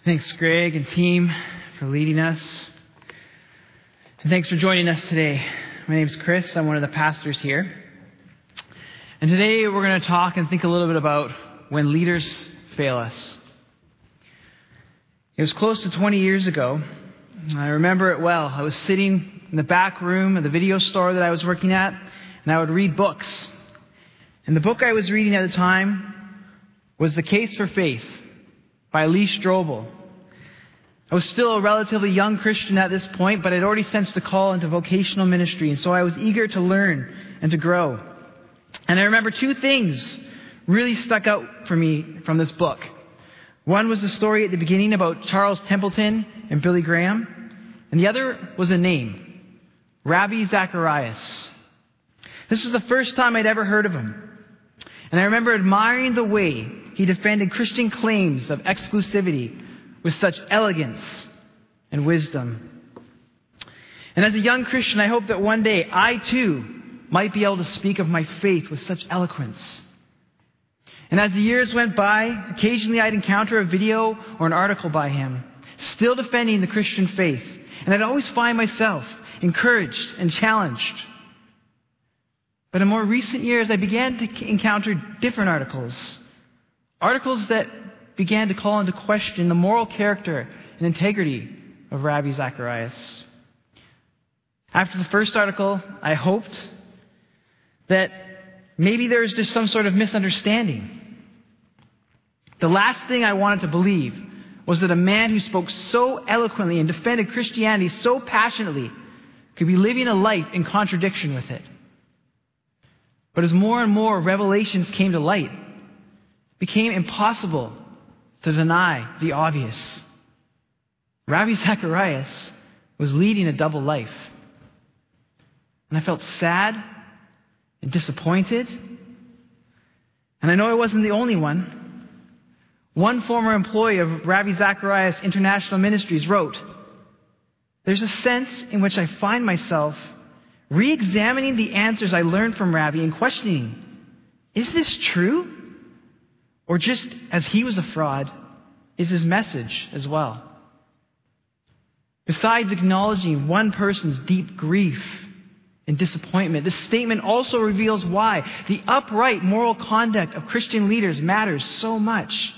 Thanks, Greg and team, for leading us. And thanks for joining us today. My name's Chris. I'm one of the pastors here. And today we're going to talk and think a little bit about when leaders fail us. It was close to 20 years ago. I remember it well. I was sitting in the back room of the video store that I was working at, and I would read books. And the book I was reading at the time was The Case for Faith by Lee Strobel. I was still a relatively young Christian at this point, but I'd already sensed the call into vocational ministry, and so I was eager to learn and to grow. And I remember two things really stuck out for me from this book. One was the story at the beginning about Charles Templeton and Billy Graham, and the other was a name, Ravi Zacharias. This was the first time I'd ever heard of him. And I remember admiring the way he defended Christian claims of exclusivity with such elegance and wisdom. And as a young Christian, I hope that one day I too might be able to speak of my faith with such eloquence. And as the years went by, occasionally I'd encounter a video or an article by him, still defending the Christian faith. And I'd always find myself encouraged and challenged. But in more recent years, I began to encounter different articles that began to call into question the moral character and integrity of Ravi Zacharias. After the first article, I hoped that maybe there was just some sort of misunderstanding. The last thing I wanted to believe was that a man who spoke so eloquently and defended Christianity so passionately could be living a life in contradiction with it. But as more and more revelations came to light, it became impossible to deny the obvious. Ravi Zacharias was leading a double life. And I felt sad and disappointed. And I know I wasn't the only one. One former employee of Ravi Zacharias International Ministries wrote, "There's a sense in which I find myself re-examining the answers I learned from Ravi and questioning, is this true? Or just as he was a fraud, is his message as well?" Besides acknowledging one person's deep grief and disappointment, this statement also reveals why the upright moral conduct of Christian leaders matters so much.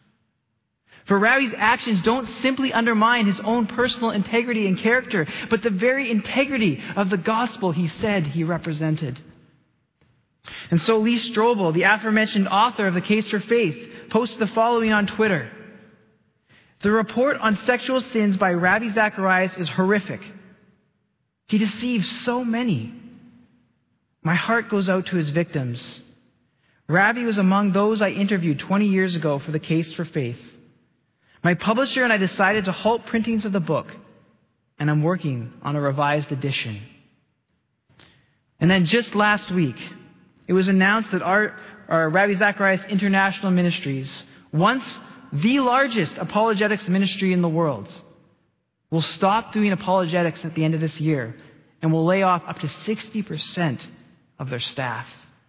For Ravi's actions don't simply undermine his own personal integrity and character, but the very integrity of the gospel he said he represented. And so Lee Strobel, the aforementioned author of The Case for Faith, posted the following on Twitter. "The report on sexual sins by Ravi Zacharias is horrific. He deceived so many. My heart goes out to his victims. Ravi was among those I interviewed 20 years ago for The Case for Faith. My publisher and I decided to halt printings of the book, and I'm working on a revised edition." And then just last week, it was announced that our Ravi Zacharias International Ministries, once the largest apologetics ministry in the world, will stop doing apologetics at the end of this year and will lay off up to 60% of their staff.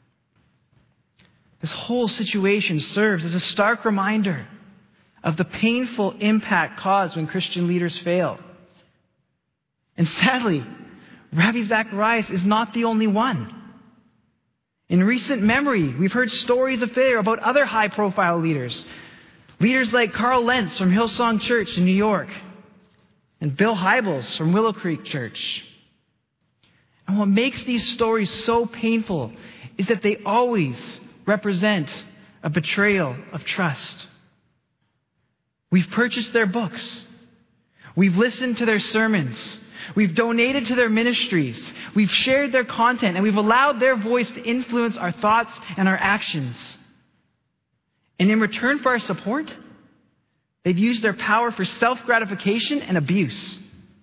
This whole situation serves as a stark reminder of the painful impact caused when Christian leaders fail. And sadly, Ravi Zacharias is not the only one. In recent memory, we've heard stories of failure about other high-profile leaders. Leaders like Carl Lentz from Hillsong Church in New York and Bill Hybels from Willow Creek Church. And what makes these stories so painful is that they always represent a betrayal of trust. We've purchased their books. We've listened to their sermons. We've donated to their ministries. We've shared their content, and we've allowed their voice to influence our thoughts and our actions. And in return for our support, they've used their power for self-gratification and abuse.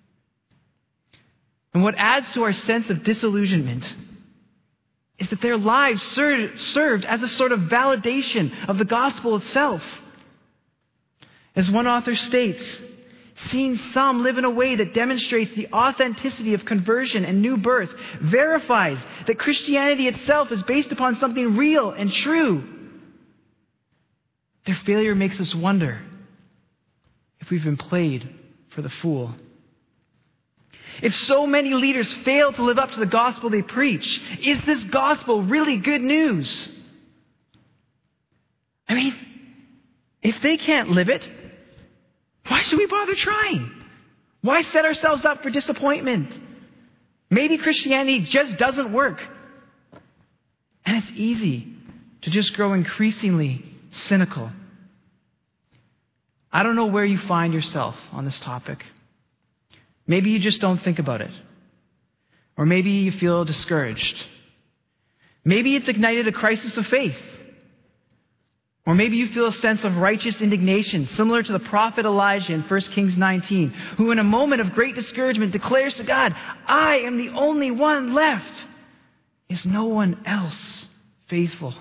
And what adds to our sense of disillusionment is that their lives served as a sort of validation of the gospel itself. As one author states, "Seeing some live in a way that demonstrates the authenticity of conversion and new birth verifies that Christianity itself is based upon something real and true." Their failure makes us wonder if we've been played for the fool? If so many leaders fail to live up to the gospel they preach, is this gospel really good news? I mean, if they can't live it, why should we bother trying? Why set ourselves up for disappointment? Maybe Christianity just doesn't work. And it's easy to just grow increasingly cynical. I don't know where you find yourself on this topic. Maybe you just don't think about it. Or maybe you feel discouraged. Maybe it's ignited a crisis of faith. Or maybe you feel a sense of righteous indignation, similar to the prophet Elijah in 1 Kings 19, who in a moment of great discouragement declares to God, I am the only one left. Is no one else faithful?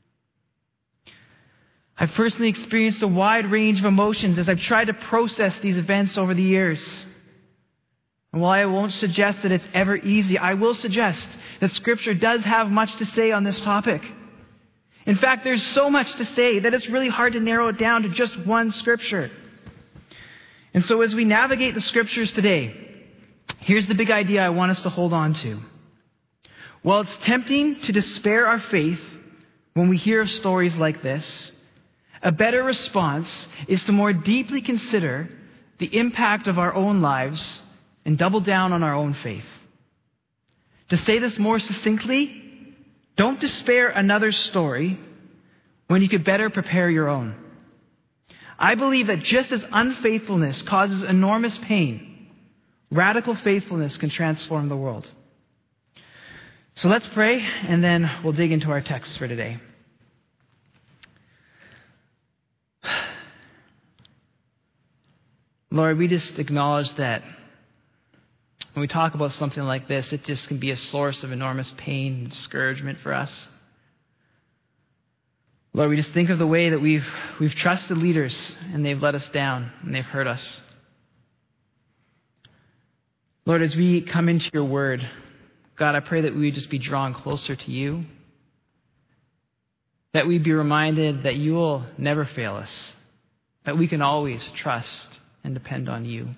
I've personally experienced a wide range of emotions as I've tried to process these events over the years. And while I won't suggest that it's ever easy, I will suggest that Scripture does have much to say on this topic. In fact, there's so much to say that it's really hard to narrow it down to just one Scripture. And so as we navigate the Scriptures today, here's the big idea I want us to hold on to. While it's tempting to despair our faith when we hear of stories like this, a better response is to more deeply consider the impact of our own lives and double down on our own faith. To say this more succinctly, don't despair another story when you could better prepare your own. I believe that just as unfaithfulness causes enormous pain, radical faithfulness can transform the world. So let's pray, and then we'll dig into our text for today. Lord, we just acknowledge that when we talk about something like this, it just can be a source of enormous pain and discouragement for us. Lord, we just think of the way that we've trusted leaders and they've let us down and they've hurt us. Lord, as we come into your word, God, I pray that we would just be drawn closer to you, that we'd be reminded that you will never fail us, that we can always trust and depend on you.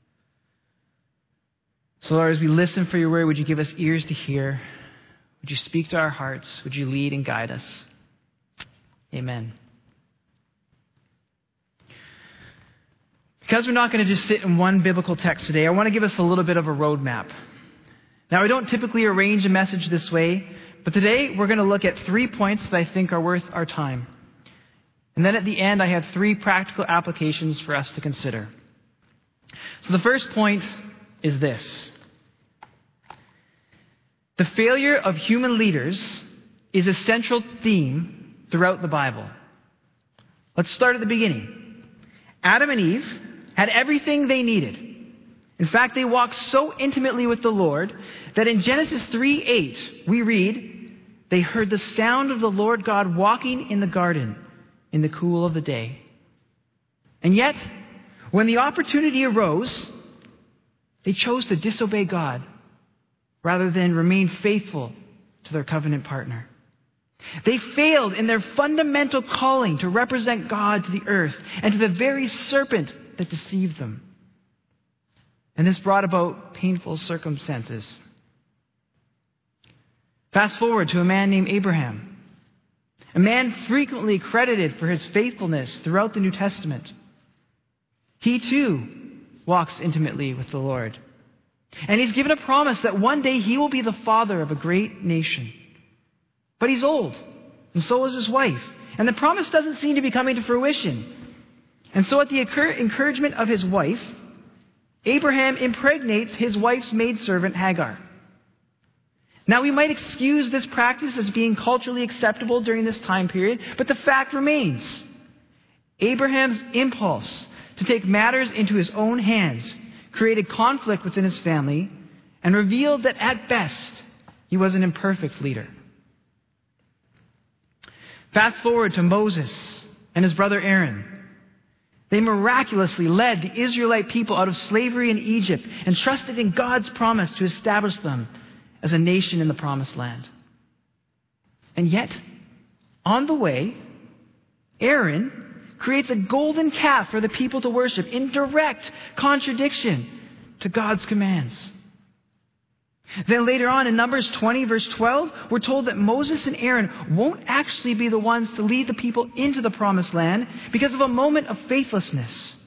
So, Lord, as we listen for your word, would you give us ears to hear? Would you speak to our hearts? Would you lead and guide us? Amen. Because we're not going to just sit in one biblical text today, I want to give us a little bit of a roadmap. Now, I don't typically arrange a message this way, but today we're going to look at 3 points that I think are worth our time. And then at the end, I have 3 practical applications for us to consider. So the first point is this. The failure of human leaders is a central theme throughout the Bible. Let's start at the beginning. Adam and Eve had everything they needed. In fact, they walked so intimately with the Lord that in Genesis 3:8 we read, they heard the sound of the Lord God walking in the garden in the cool of the day. And yet, when the opportunity arose, they chose to disobey God rather than remain faithful to their covenant partner. They failed in their fundamental calling to represent God to the earth and to the very serpent that deceived them. And this brought about painful circumstances. Fast forward to a man named Abraham, a man frequently credited for his faithfulness throughout the New Testament. He too walks intimately with the Lord. And he's given a promise that one day he will be the father of a great nation. But he's old, and so is his wife. And the promise doesn't seem to be coming to fruition. And so at the encouragement of his wife, Abraham impregnates his wife's maidservant Hagar. Now, we might excuse this practice as being culturally acceptable during this time period, but the fact remains. Abraham's impulse to take matters into his own hands created conflict within his family and revealed that at best, he was an imperfect leader. Fast forward to Moses and his brother Aaron. They miraculously led the Israelite people out of slavery in Egypt and trusted in God's promise to establish them as a nation in the promised land. And yet, on the way, Aaron creates a golden calf for the people to worship in direct contradiction to God's commands. Then later on in Numbers 20, verse 12, we're told that Moses and Aaron won't actually be the ones to lead the people into the promised land because of a moment of faithlessness.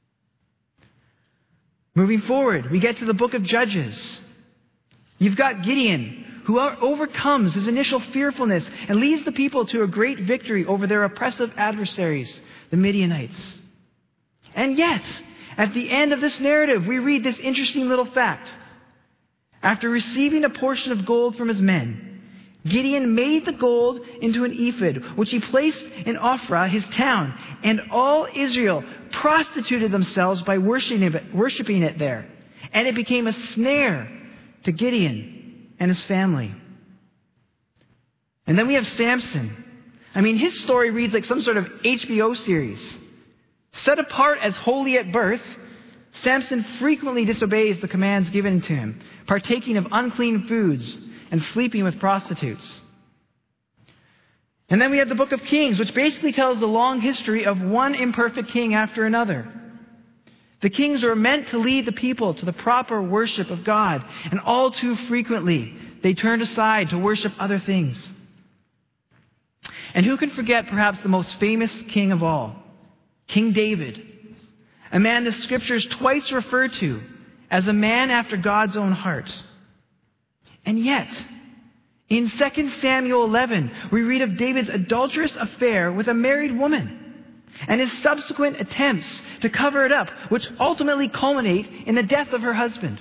Moving forward, we get to the book of Judges. You've got Gideon, who overcomes his initial fearfulness and leads the people to a great victory over their oppressive adversaries, the Midianites. And yet, at the end of this narrative, we read this interesting little fact. After receiving a portion of gold from his men, Gideon made the gold into an ephod, which he placed in Ophrah, his town, and all Israel prostituted themselves by worshiping it there. And it became a snare to Gideon and his family. And then we have Samson. His story reads like some sort of HBO series. Set apart as holy at birth, Samson frequently disobeys the commands given to him, partaking of unclean foods and sleeping with prostitutes. And then we have the book of Kings, which basically tells the long history of one imperfect king after another. The kings were meant to lead the people to the proper worship of God, and all too frequently they turned aside to worship other things. And who can forget perhaps the most famous king of all, King David, a man the scriptures twice refer to as a man after God's own heart. And yet, in 2 Samuel 11, we read of David's adulterous affair with a married woman and his subsequent attempts to cover it up, which ultimately culminate in the death of her husband.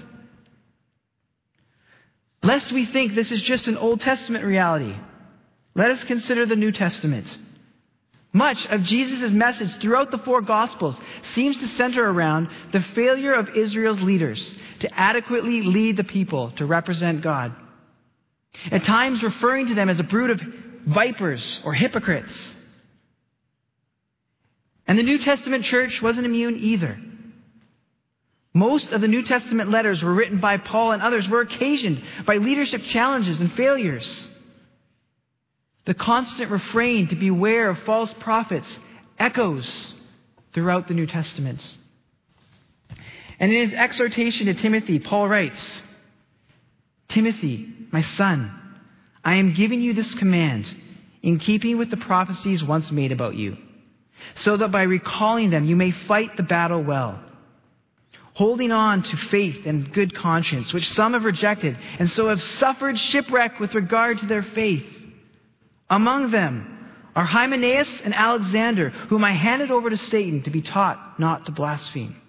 Lest we think this is just an Old Testament reality, let us consider the New Testament. Much of Jesus' message throughout the four Gospels seems to center around the failure of Israel's leaders to adequately lead the people to represent God. At times referring to them as a brood of vipers or hypocrites. And the New Testament church wasn't immune either. Most of the New Testament letters were written by Paul, and others were occasioned by leadership challenges and failures. The constant refrain to beware of false prophets echoes throughout the New Testament. And in his exhortation to Timothy, Paul writes, "Timothy, my son, I am giving you this command in keeping with the prophecies once made about you, so that by recalling them you may fight the battle well, holding on to faith and good conscience, which some have rejected and so have suffered shipwreck with regard to their faith. Among them are Hymenaeus and Alexander, whom I handed over to Satan to be taught not to blaspheme."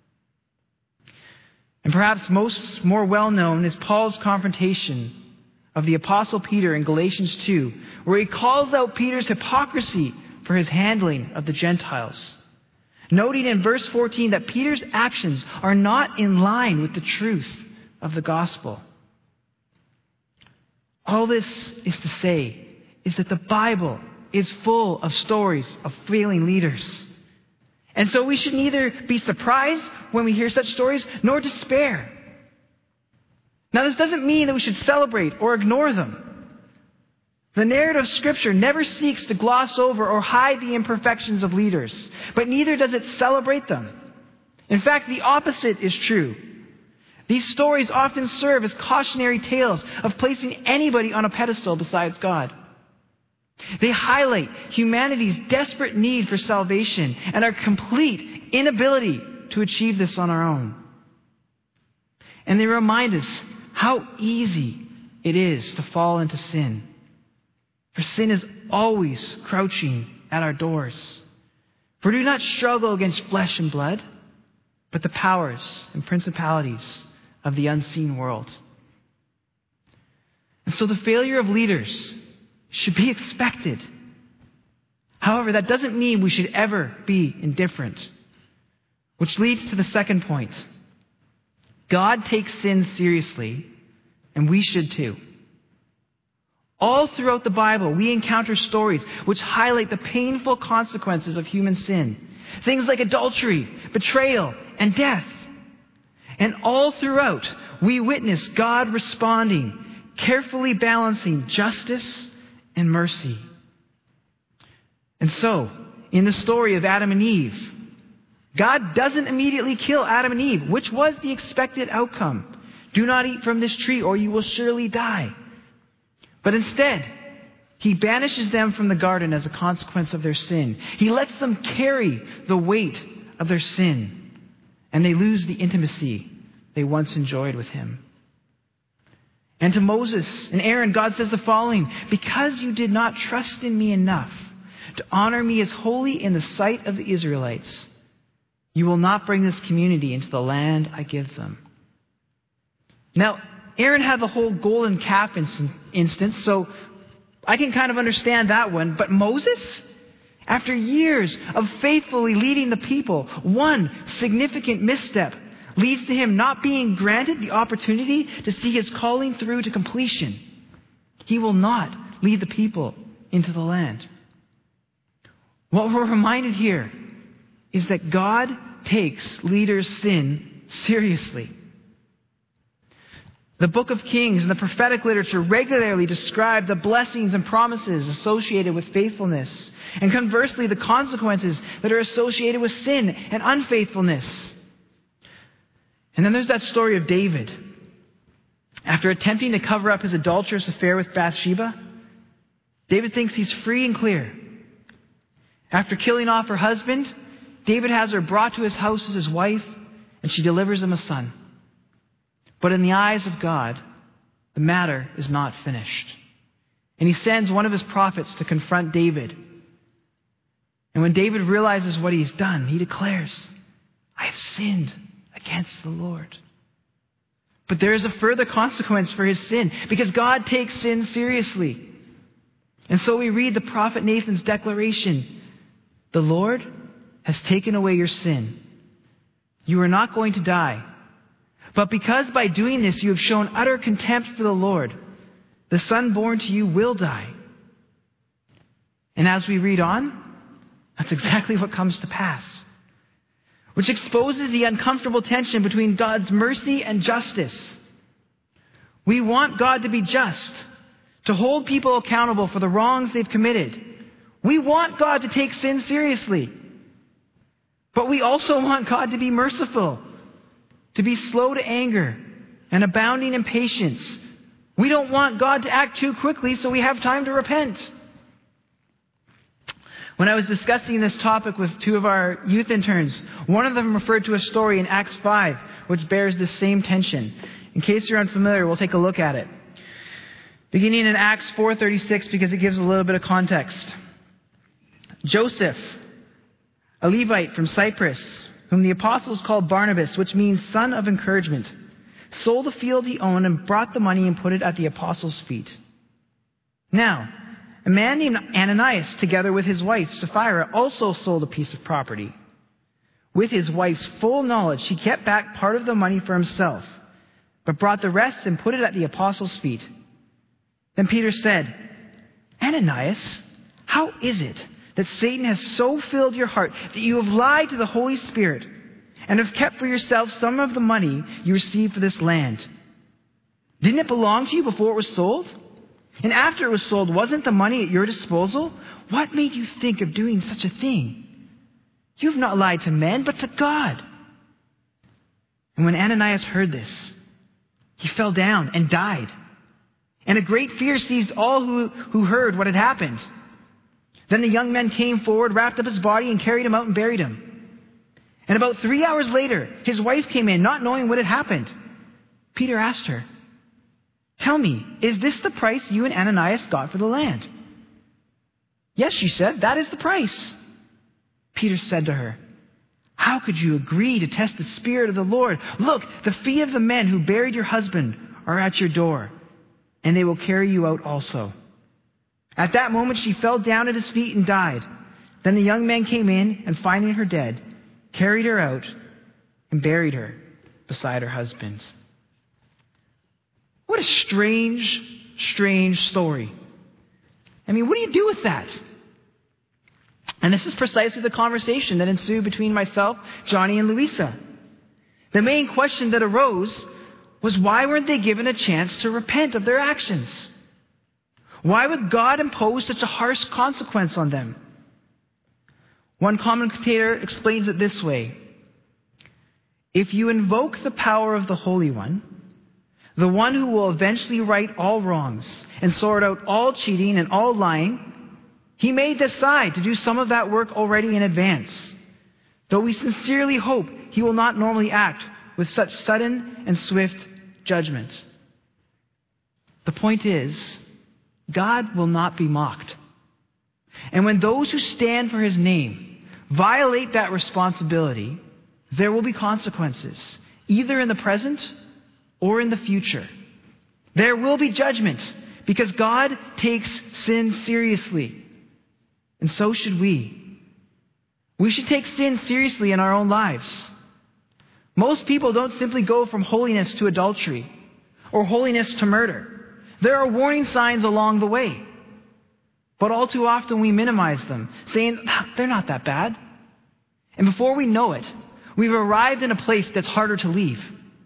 And perhaps more well known is Paul's confrontation of the Apostle Peter in Galatians 2, where he calls out Peter's hypocrisy for his handling of the Gentiles, noting in verse 14 that Peter's actions are not in line with the truth of the gospel. All this is to say is that the Bible is full of stories of failing leaders. And so we should neither be surprised when we hear such stories, nor despair. Now, this doesn't mean that we should celebrate or ignore them. The narrative of Scripture never seeks to gloss over or hide the imperfections of leaders, but neither does it celebrate them. In fact, the opposite is true. These stories often serve as cautionary tales of placing anybody on a pedestal besides God. They highlight humanity's desperate need for salvation and our complete inability to achieve this on our own. And they remind us how easy it is to fall into sin. For sin is always crouching at our doors. For we do not struggle against flesh and blood, but the powers and principalities of the unseen world. And so the failure of leaders should be expected. However, that doesn't mean we should ever be indifferent. Which leads to the second point. God takes sin seriously, and we should too. All throughout the Bible, we encounter stories which highlight the painful consequences of human sin. Things like adultery, betrayal, and death. And all throughout, we witness God responding, carefully balancing justice and mercy. And so, in the story of Adam and Eve. God doesn't immediately kill Adam and Eve, which was the expected outcome. Do not eat from this tree or you will surely die. But instead, he banishes them from the garden as a consequence of their sin. He lets them carry the weight of their sin, and they lose the intimacy they once enjoyed with him. And to Moses and Aaron, God says the following: because you did not trust in me enough to honor me as holy in the sight of the Israelites, you will not bring this community into the land I give them. Now, Aaron had the whole golden calf instance, so I can kind of understand that one. But Moses, after years of faithfully leading the people, one significant misstep leads to him not being granted the opportunity to see his calling through to completion. He will not lead the people into the land. What we're reminded here is that God takes leaders' sin seriously. The book of Kings and the prophetic literature regularly describe the blessings and promises associated with faithfulness, and conversely, the consequences that are associated with sin and unfaithfulness. And then there's that story of David. After attempting to cover up his adulterous affair with Bathsheba, David thinks he's free and clear. After killing off her husband, David has her brought to his house as his wife, and she delivers him a son. But in the eyes of God, the matter is not finished. And he sends one of his prophets to confront David. And when David realizes what he's done, he declares, I have sinned against the Lord. But there is a further consequence for his sin, because God takes sin seriously. And so we read the prophet Nathan's declaration, the Lord has taken away your sin. You are not going to die. But because by doing this you have shown utter contempt for the Lord, the son born to you will die. And as we read on, that's exactly what comes to pass, which exposes the uncomfortable tension between God's mercy and justice. We want God to be just, to hold people accountable for the wrongs they've committed. We want God to take sin seriously. But we also want God to be merciful, to be slow to anger and abounding in patience. We don't want God to act too quickly so we have time to repent. When I was discussing this topic with two of our youth interns, one of them referred to a story in Acts 5, which bears this same tension. In case you're unfamiliar, we'll take a look at it. Beginning in Acts 4:36, because it gives a little bit of context. Joseph, a Levite from Cyprus, whom the apostles called Barnabas, which means son of encouragement, sold a field he owned and brought the money and put it at the apostles' feet. Now, a man named Ananias, together with his wife Sapphira, also sold a piece of property. With his wife's full knowledge, he kept back part of the money for himself, but brought the rest and put it at the apostles' feet. Then Peter said, Ananias, how is it that Satan has so filled your heart that you have lied to the Holy Spirit and have kept for yourself some of the money you received for this land? Didn't it belong to you before it was sold? And after it was sold, wasn't the money at your disposal? What made you think of doing such a thing? You've not lied to men, but to God. And when Ananias heard this, he fell down and died. And a great fear seized all who heard what had happened. Then the young men came forward, wrapped up his body, and carried him out and buried him. And about 3 hours later, his wife came in, not knowing what had happened. Peter asked her, Tell me, is this the price you and Ananias got for the land? Yes, she said, that is the price. Peter said to her, How could you agree to test the Spirit of the Lord? Look, the feet of the men who buried your husband are at your door, and they will carry you out also. At that moment she fell down at his feet and died. Then the young men came in, and finding her dead, carried her out and buried her beside her husband. What a strange, strange story. I mean, what do you do with that? And this is precisely the conversation that ensued between myself, Johnny, and Louisa. The main question that arose was, why weren't they given a chance to repent of their actions? Why would God impose such a harsh consequence on them? One commentator explains it this way: if you invoke the power of the Holy One, the one who will eventually right all wrongs and sort out all cheating and all lying, he may decide to do some of that work already in advance, though we sincerely hope he will not normally act with such sudden and swift judgment. The point is, God will not be mocked. And when those who stand for his name violate that responsibility, there will be consequences, either in the present or in the future. There will be judgment because God takes sin seriously. And so should we. We should take sin seriously in our own lives. Most people don't simply go from holiness to adultery or holiness to murder. There are warning signs along the way. But all too often we minimize them, saying, they're not that bad. And before we know it, we've arrived in a place that's harder to leave.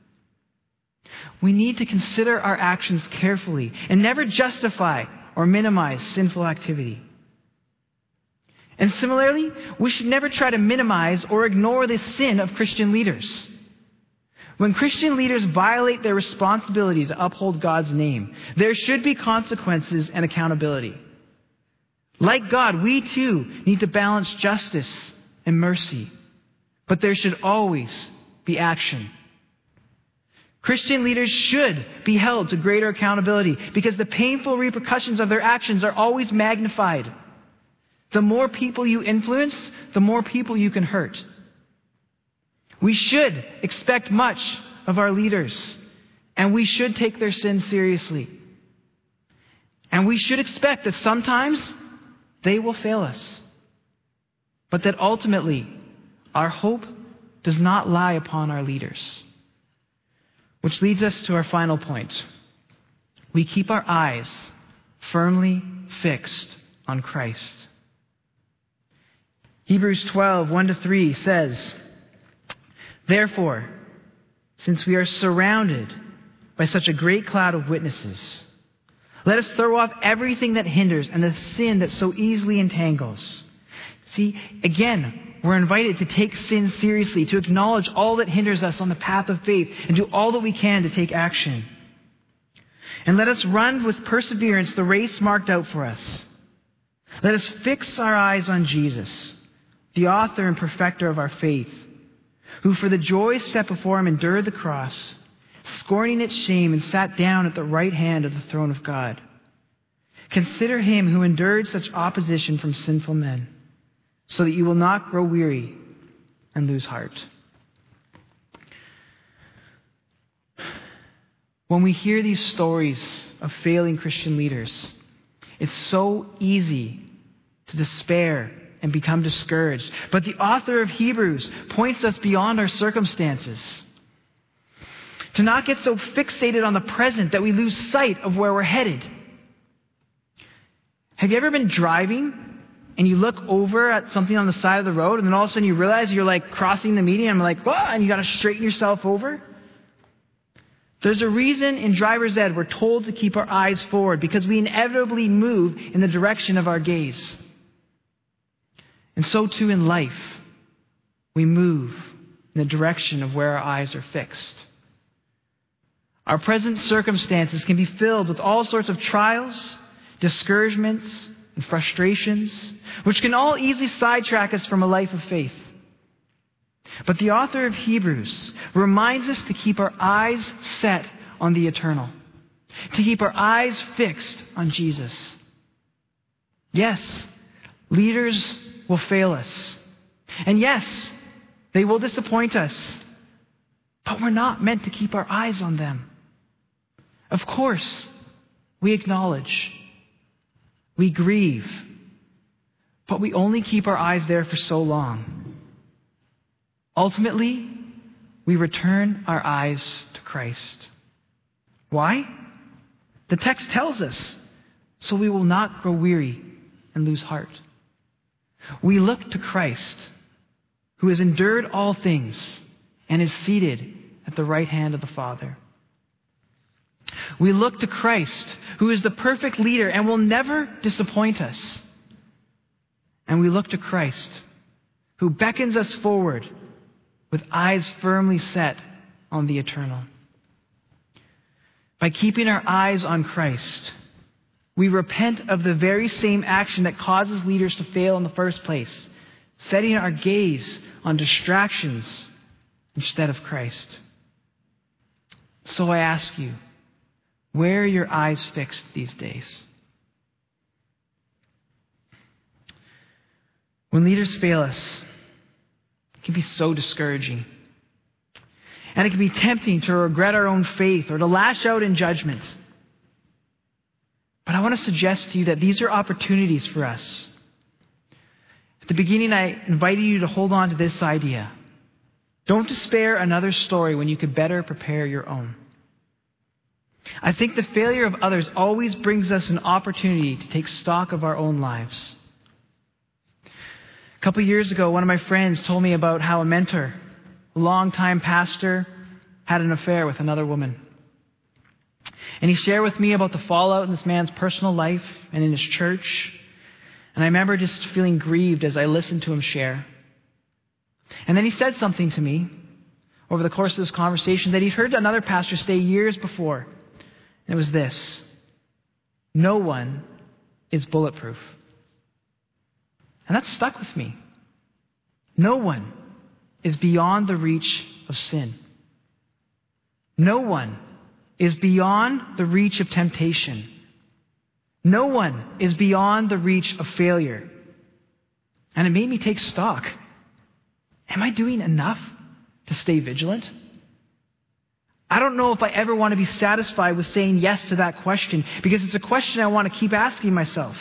We need to consider our actions carefully and never justify or minimize sinful activity. And similarly, we should never try to minimize or ignore the sin of Christian leaders. When Christian leaders violate their responsibility to uphold God's name, there should be consequences and accountability. Like God, we too need to balance justice and mercy, but there should always be action. Christian leaders should be held to greater accountability because the painful repercussions of their actions are always magnified. The more people you influence, the more people you can hurt. We should expect much of our leaders, and we should take their sins seriously. And we should expect that sometimes they will fail us, but that ultimately our hope does not lie upon our leaders. Which leads us to our final point. We keep our eyes firmly fixed on Christ. Hebrews 12, 1-3 says, therefore, since we are surrounded by such a great cloud of witnesses, let us throw off everything that hinders and the sin that so easily entangles. See, again, we're invited to take sin seriously, to acknowledge all that hinders us on the path of faith, and do all that we can to take action. And let us run with perseverance the race marked out for us. Let us fix our eyes on Jesus, the author and perfecter of our faith, who for the joy set before him endured the cross, scorning its shame, and sat down at the right hand of the throne of God. Consider him who endured such opposition from sinful men, so that you will not grow weary and lose heart. When we hear these stories of failing Christian leaders, it's so easy to despair and become discouraged. But the author of Hebrews points us beyond our circumstances. To not get so fixated on the present that we lose sight of where we're headed. Have you ever been driving and you look over at something on the side of the road, and then all of a sudden you realize you're like crossing the median, and you got to straighten yourself over? There's a reason in driver's ed we're told to keep our eyes forward, because we inevitably move in the direction of our gaze. And so too in life, we move in the direction of where our eyes are fixed. Our present circumstances can be filled with all sorts of trials, discouragements, and frustrations, which can all easily sidetrack us from a life of faith. But the author of Hebrews reminds us to keep our eyes set on the eternal, to keep our eyes fixed on Jesus. Yes, leaders will fail us. And yes, they will disappoint us. But we're not meant to keep our eyes on them. Of course, we acknowledge, we grieve, but we only keep our eyes there for so long. Ultimately, we return our eyes to Christ. Why? The text tells us, so we will not grow weary and lose heart. We look to Christ, who has endured all things and is seated at the right hand of the Father. We look to Christ, who is the perfect leader and will never disappoint us. And we look to Christ, who beckons us forward with eyes firmly set on the eternal. By keeping our eyes on Christ, we repent of the very same action that causes leaders to fail in the first place, setting our gaze on distractions instead of Christ. So I ask you, where are your eyes fixed these days? When leaders fail us, it can be so discouraging. And it can be tempting to regret our own faith or to lash out in judgment. But I want to suggest to you that these are opportunities for us. At the beginning, I invited you to hold on to this idea. Don't despair another story when you could better prepare your own. I think the failure of others always brings us an opportunity to take stock of our own lives. A couple years ago, one of my friends told me about how a mentor, a longtime pastor, had an affair with another woman. And he shared with me about the fallout in this man's personal life and in his church. And I remember just feeling grieved as I listened to him share. And then he said something to me over the course of this conversation that he'd heard another pastor say years before. And it was this: no one is bulletproof. And that stuck with me. No one is beyond the reach of sin. No one is beyond the reach of temptation. No one is beyond the reach of failure. And it made me take stock. Am I doing enough to stay vigilant? I don't know if I ever want to be satisfied with saying yes to that question, because it's a question I want to keep asking myself.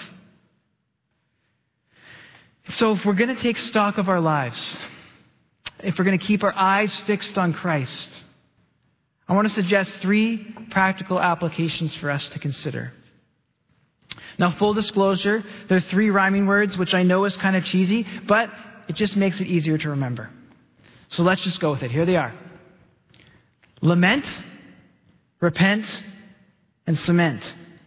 So if we're going to take stock of our lives, if we're going to keep our eyes fixed on Christ, I want to suggest 3 practical applications for us to consider. Now, full disclosure, there are 3 rhyming words, which I know is kind of cheesy, but it just makes it easier to remember. So let's just go with it. Here they are. Lament, repent, and cement.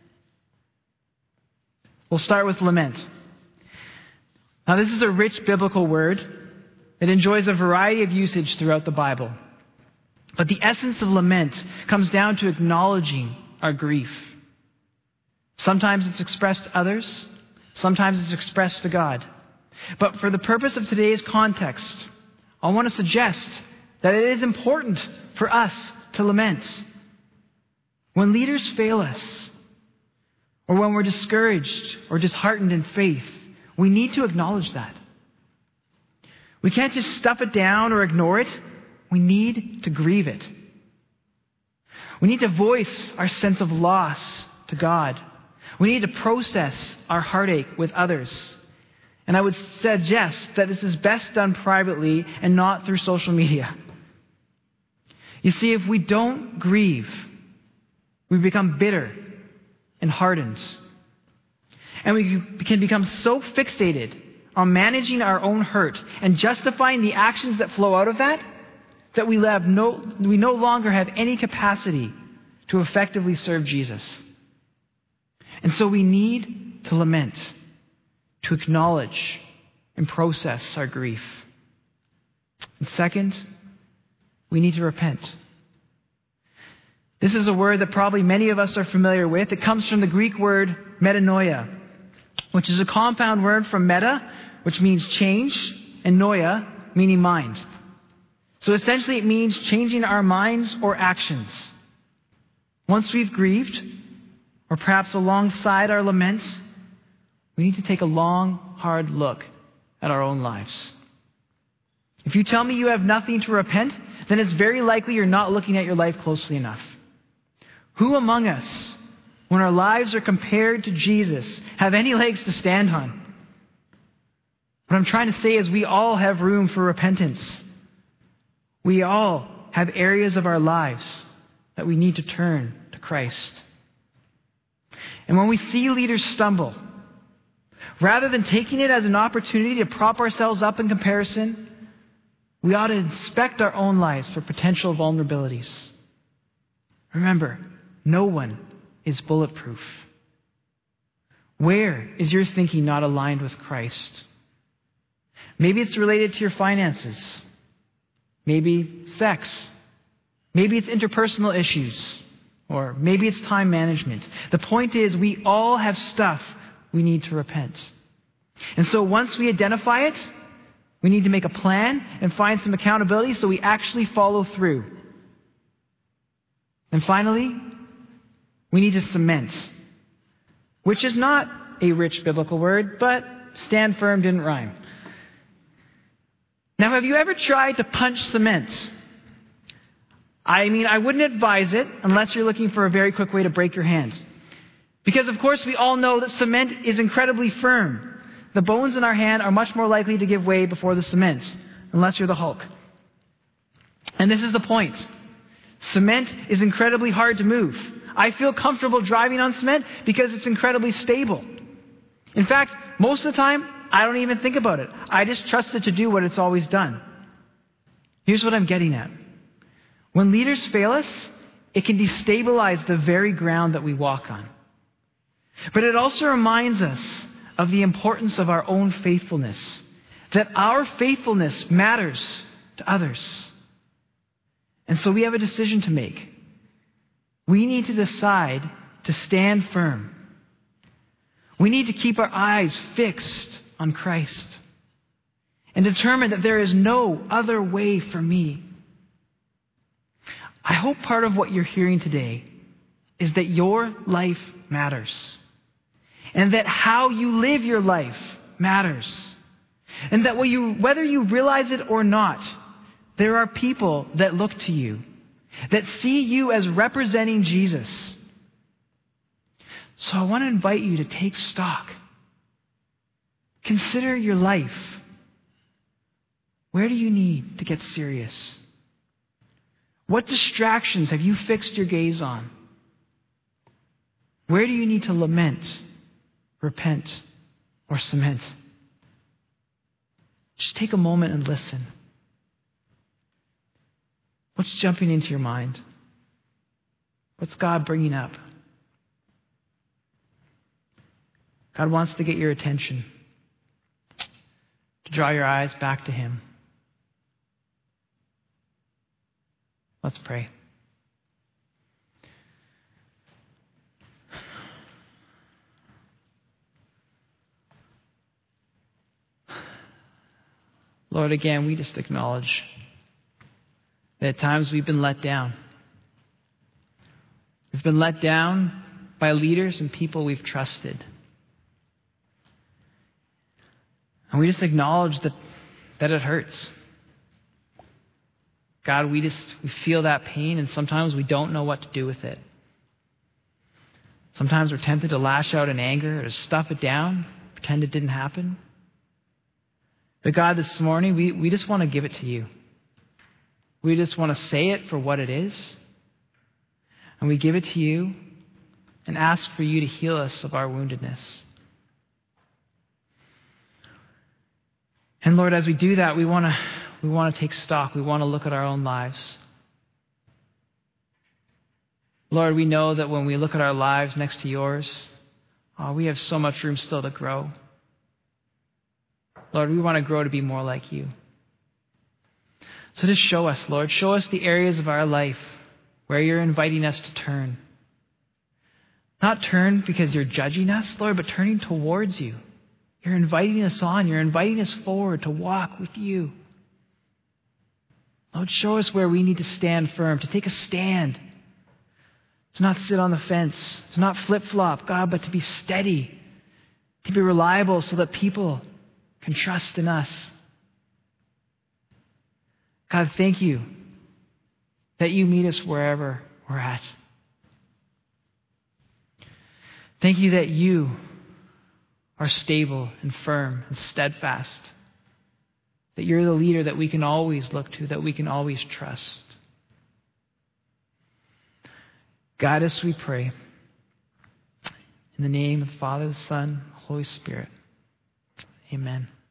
We'll start with lament. Now, this is a rich biblical word. It enjoys a variety of usage throughout the Bible. But the essence of lament comes down to acknowledging our grief. Sometimes it's expressed to others. Sometimes it's expressed to God. But for the purpose of today's context, I want to suggest that it is important for us to lament. When leaders fail us, or when we're discouraged or disheartened in faith, we need to acknowledge that. We can't just stuff it down or ignore it. We need to grieve it. We need to voice our sense of loss to God. We need to process our heartache with others. And I would suggest that this is best done privately and not through social media. You see, if we don't grieve, we become bitter and hardened. And we can become so fixated on managing our own hurt and justifying the actions that flow out of that, that we no longer have any capacity to effectively serve Jesus. And so we need to lament, to acknowledge and process our grief. And second, we need to repent. This is a word that probably many of us are familiar with. It comes from the Greek word metanoia, which is a compound word from meta, which means change, and noia, meaning mind. So essentially it means changing our minds or actions. Once we've grieved, or perhaps alongside our laments, we need to take a long, hard look at our own lives. If you tell me you have nothing to repent, then it's very likely you're not looking at your life closely enough. Who among us, when our lives are compared to Jesus, have any legs to stand on? What I'm trying to say is we all have room for repentance. We all have areas of our lives that we need to turn to Christ. And when we see leaders stumble, rather than taking it as an opportunity to prop ourselves up in comparison, we ought to inspect our own lives for potential vulnerabilities. Remember, no one is bulletproof. Where is your thinking not aligned with Christ? Maybe it's related to your finances. Maybe sex. Maybe it's interpersonal issues. Or maybe it's time management. The point is, we all have stuff we need to repent. And so once we identify it, we need to make a plan and find some accountability so we actually follow through. And finally, we need to cement, which is not a rich biblical word, but stand firm didn't rhyme. Now, have you ever tried to punch cement? I wouldn't advise it unless you're looking for a very quick way to break your hand. Because, of course, we all know that cement is incredibly firm. The bones in our hand are much more likely to give way before the cement, unless you're the Hulk. And this is the point. Cement is incredibly hard to move. I feel comfortable driving on cement because it's incredibly stable. In fact, most of the time, I don't even think about it. I just trust it to do what it's always done. Here's what I'm getting at. When leaders fail us, it can destabilize the very ground that we walk on. But it also reminds us of the importance of our own faithfulness, that our faithfulness matters to others. And so we have a decision to make. We need to decide to stand firm. We need to keep our eyes fixed on Christ and determine that there is no other way for me. I hope part of what you're hearing today is that your life matters. And that how you live your life matters. And that whether you realize it or not, there are people that look to you, that see you as representing Jesus. So I want to invite you to take stock. Consider your life. Where do you need to get serious? What distractions have you fixed your gaze on? Where do you need to lament, repent, or cement? Just take a moment and listen. What's jumping into your mind? What's God bringing up? God wants to get your attention, to draw your eyes back to Him. Let's pray. Lord, again, we just acknowledge that at times we've been let down. We've been let down by leaders and people we've trusted. And we just acknowledge that it hurts. God, we feel that pain, and sometimes we don't know what to do with it. Sometimes we're tempted to lash out in anger or to stuff it down, pretend it didn't happen. But God, this morning, we just want to give it to you. We just want to say it for what it is. And we give it to you and ask for you to heal us of our woundedness. And Lord, as we do that, we want to take stock. We want to look at our own lives. Lord, we know that when we look at our lives next to yours, we have so much room still to grow. Lord, we want to grow to be more like you. So just show us, Lord. Show us the areas of our life where you're inviting us to turn. Not turn because you're judging us, Lord, but turning towards you. You're inviting us on. You're inviting us forward to walk with you. Lord, show us where we need to stand firm, to take a stand, to not sit on the fence, to not flip-flop, God, but to be steady, to be reliable so that people can trust in us. God, thank you that you meet us wherever we're at. Thank you that you are stable and firm and steadfast. That you're the leader that we can always look to, that we can always trust. Guide us, we pray. In the name of the Father, the Son, the Holy Spirit. Amen.